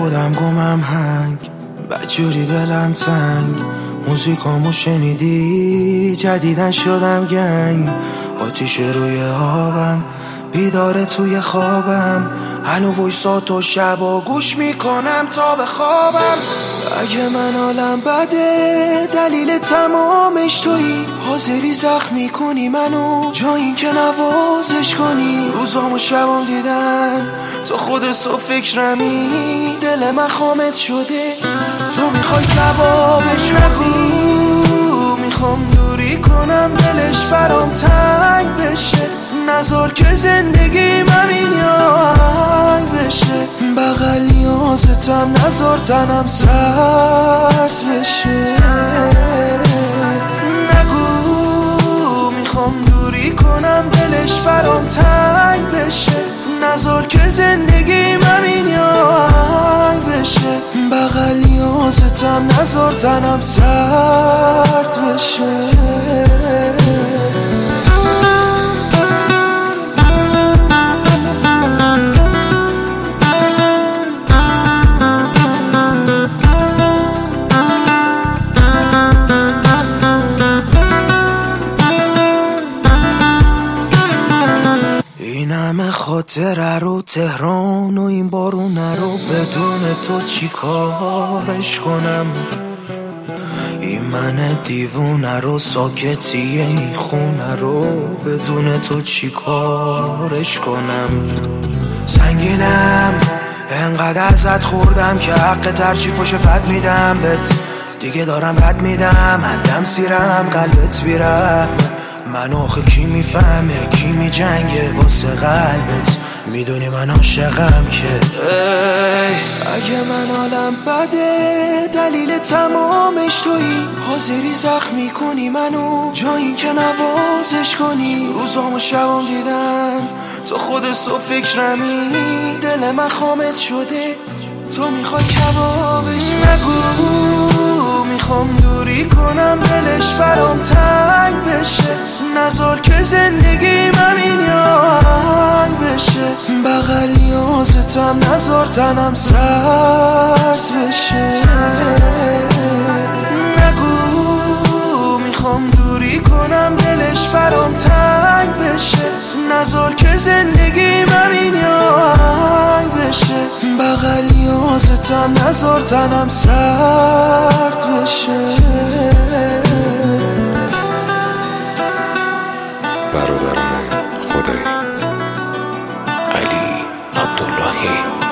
خودم گمم هنگ، بدجوری دلم تنگ. موزیکامو شنیدی؟ جدیدن شدم گنگ. آتیش روی آبم، بیداره توی خوابم. هنو وایساتو شبا گوش میکنم تا بخوابم. اگه من حالم بده دلیل تمامش تویی. حاضری زخمی کنی منو جا این که نوازش کنی. روزامو شبام دیدن تو خودت و فکرمی. دل من خامت شده تو میخوای کبابش نگو. میخوام دوری کنم دلش برام تنگ بشه. نذار که زندگیم همین یانگ بشه. بغل نیازتم نذار تنم سرد بشه. نگو میخوام دوری کنم دلش برام تنگ بشه. نذار که زندگیم همین یانگ بشه. بغل نیازتم نذار تنم سرد بشه. این همه خاطره رو تهران و این بارونه رو بدون تو چی کارش کنم. این من دیوونه رو ساکتیه این خونه رو بدون تو چی کارش کنم. سنگینم انقدر ازت خوردم که حق ترچی پشت پد میدم بهت. دیگه دارم رد میدم حدم سیرم قلبت بیرم. من آخه کی میفهمه کی میجنگه واسه قلبت. میدونی من عاشقم که اگه من حالم بده دلیل تمامش تویی. حاضری زخمی کنی منو جا این که نوازش کنی. روزامو شبام دیدن تو خودت و فکرمی. دل من خامت شده تو میخوای کبابش نگو. میخوام دوری کنم دلش برام تنگ بشه. نذار که زندگیم همین یانگ بشه. بغل نیازتم نذار تنم سرد بشه. نگو میخوام دوری کنم دلش برام تنگ بشه. نذار که زندگیم همین یانگ بشه. بغل نیازتم نذار تنم سرد بشه. برادران خدایی علی عبداللهی